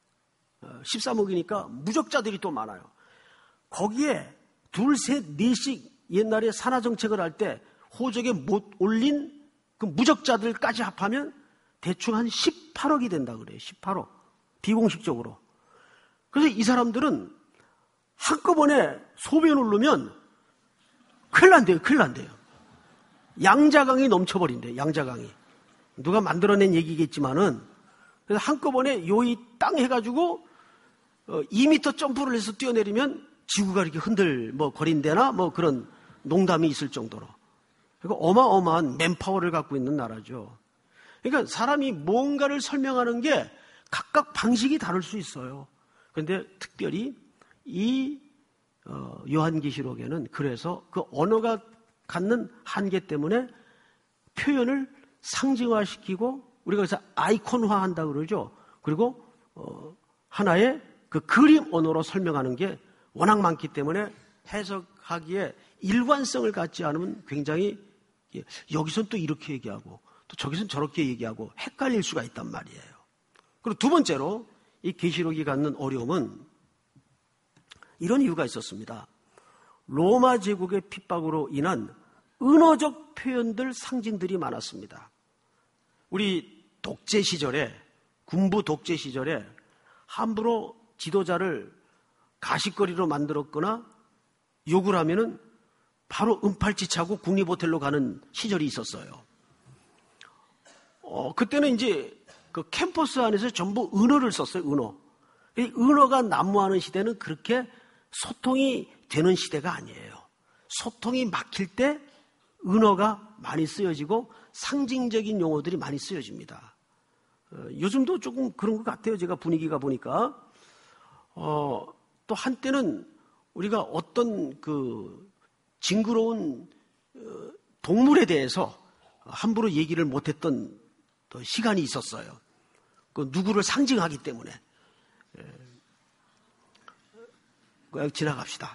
Speaker 1: 무적자들이 또 많아요. 거기에 둘, 셋, 넷씩 옛날에 산하정책을 할 때 호적에 못 올린 그 무적자들까지 합하면 대충 한 18억이 된다 그래요. 18억. 비공식적으로. 그래서 이 사람들은 한꺼번에 소변을 누르면 큰일 난대요. 양자강이 넘쳐버린대요. 양자강이. 누가 만들어낸 얘기겠지만은 그래서 한꺼번에 요이 땅 해가지고 2m 점프를 해서 뛰어내리면 지구가 이렇게 거린대나 그런 농담이 있을 정도로. 그러니까 어마어마한 맨파워를 갖고 있는 나라죠. 그러니까 사람이 뭔가를 설명하는 게 각각 방식이 다를 수 있어요. 그런데 특별히 이 요한계시록에는 그래서 그 언어가 갖는 한계 때문에 표현을 상징화시키고 우리가 그래서 아이콘화한다 그러죠. 그리고 하나의 그 그림 언어로 설명하는 게 워낙 많기 때문에 해석하기에 일관성을 갖지 않으면 굉장히 여기선 또 이렇게 얘기하고 또 저기선 저렇게 얘기하고 헷갈릴 수가 있단 말이에요. 그리고 두 번째로 이 계시록이 갖는 어려움은 이런 이유가 있었습니다. 로마 제국의 핍박으로 인한 은어적 표현들, 상징들이 많았습니다. 우리 독재 시절에, 군부 독재 시절에 함부로 지도자를 가십거리로 만들었거나 욕을 하면은 바로 은팔찌차고 국립호텔로 가는 시절이 있었어요. 그때는 이제 그 캠퍼스 안에서 전부 은어를 썼어요, 은어. 이 은어가 난무하는 시대는 그렇게 소통이 되는 시대가 아니에요. 소통이 막힐 때 은어가 많이 쓰여지고 상징적인 용어들이 많이 쓰여집니다. 요즘도 조금 그런 것 같아요. 제가 분위기가 보니까. 또 한때는 우리가 어떤 그 징그러운 동물에 대해서 함부로 얘기를 못했던 또 시간이 있었어요. 그 누구를 상징하기 때문에. 지나갑시다.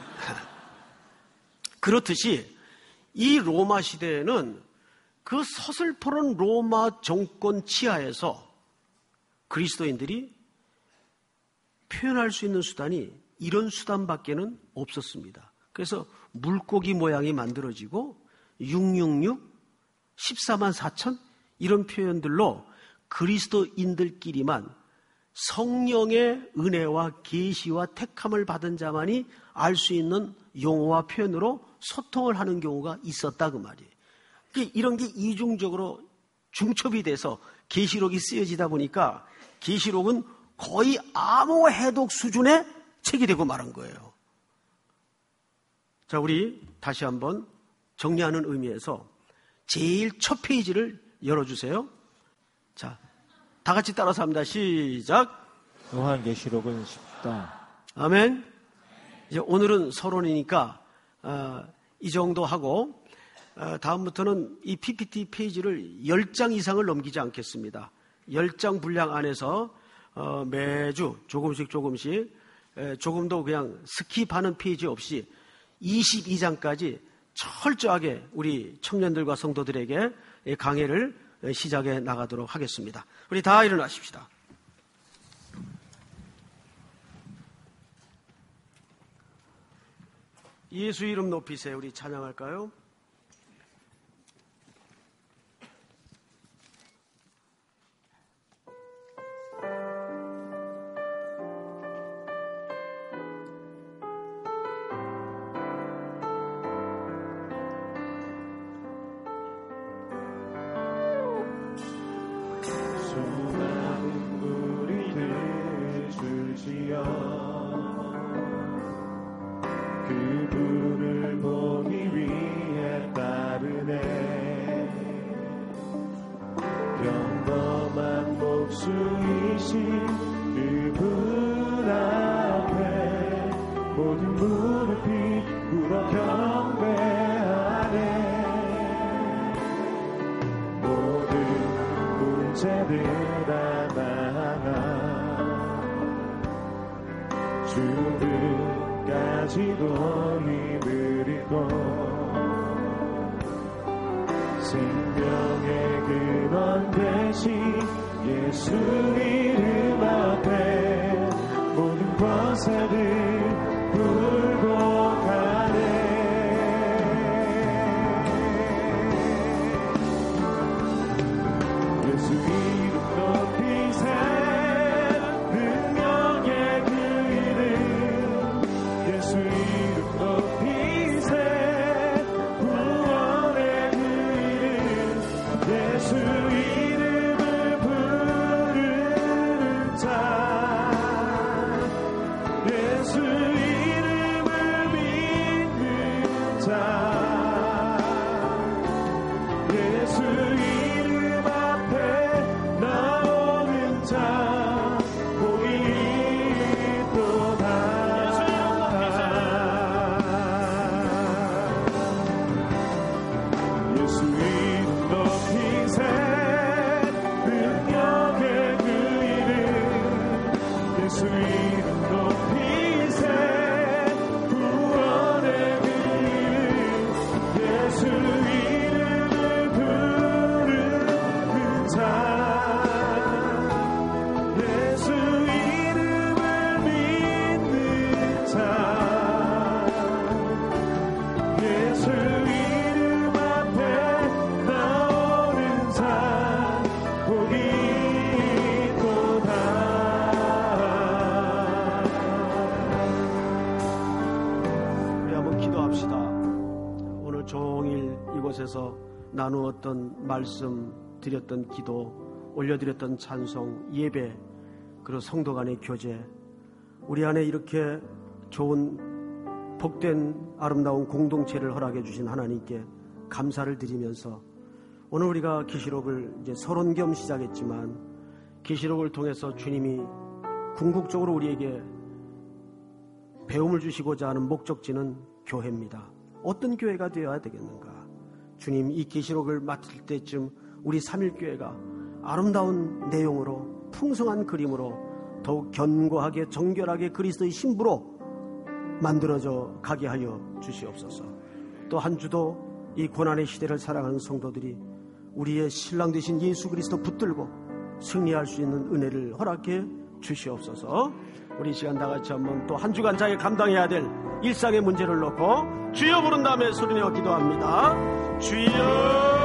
Speaker 1: 그렇듯이 이 로마 시대에는 그 서슬퍼런 로마 정권 치하에서 그리스도인들이 표현할 수 있는 수단이 이런 수단밖에는 없었습니다. 그래서 물고기 모양이 만들어지고 666, 14만 4천 이런 표현들로 그리스도인들끼리만 성령의 은혜와 계시와 택함을 받은 자만이 알 수 있는 용어와 표현으로 소통을 하는 경우가 있었다 그 말이에요. 이런 게 이중적으로 중첩이 돼서 계시록이 쓰여지다 보니까 계시록은 거의 암호 해독 수준의 책이 되고 말한 거예요. 자, 우리 다시 한번 정리하는 의미에서 제일 첫 페이지를 열어주세요. 자, 다 같이 따라서 합니다. 시작.
Speaker 7: 요한계시록은 쉽다.
Speaker 1: 아멘. 이제 오늘은 서론이니까 이 정도 하고 다음부터는 이 PPT 페이지를 10장 이상을 넘기지 않겠습니다. 10장 분량 안에서 매주 조금씩 조금도 그냥 스킵하는 페이지 없이 22장까지 철저하게 우리 청년들과 성도들에게 강해를 시작해 나가도록 하겠습니다. 우리 다 일어나십시다. 예수 이름 높이세요. 우리 찬양할까요?
Speaker 8: 그분을 보기 위해 따르네. 평범한 목수이신 그분 앞에 모든 무릎이 꿇어 경배하네. 모든 문제들 하나하나 죽음까지도 힘을 잃고 생명의 근원 되신 예수 이름 앞에 모든 권세들 굴복하네. 예수 이름 높이세. 능력의 그 이름 예수 이름 높이세. 구원의 그 이름 예수 이름을 부르는 자
Speaker 1: 나누었던 말씀, 드렸던 기도, 올려드렸던 찬송, 예배, 그리고 성도 간의 교제, 우리 안에 이렇게 좋은 복된 아름다운 공동체를 허락해 주신 하나님께 감사를 드리면서 오늘 우리가 계시록을 이제 서론 겸 시작했지만 계시록을 통해서 주님이 궁극적으로 우리에게 배움을 주시고자 하는 목적지는 교회입니다. 어떤 교회가 되어야 되겠는가? 주님, 이 계시록을 맡을 때쯤 우리 삼일교회가 아름다운 내용으로 풍성한 그림으로 더욱 견고하게 정결하게 그리스도의 신부로 만들어져 가게 하여 주시옵소서. 또 한 주도 이 고난의 시대를 살아가는 성도들이 우리의 신랑 되신 예수 그리스도 붙들고 승리할 수 있는 은혜를 허락해 주시옵소서. 우리 시간 다 같이 한번 또 한 주간 자기 감당해야 될 일상의 문제를 놓고 주여 부른 다음에 소리내어 기도합니다. 주여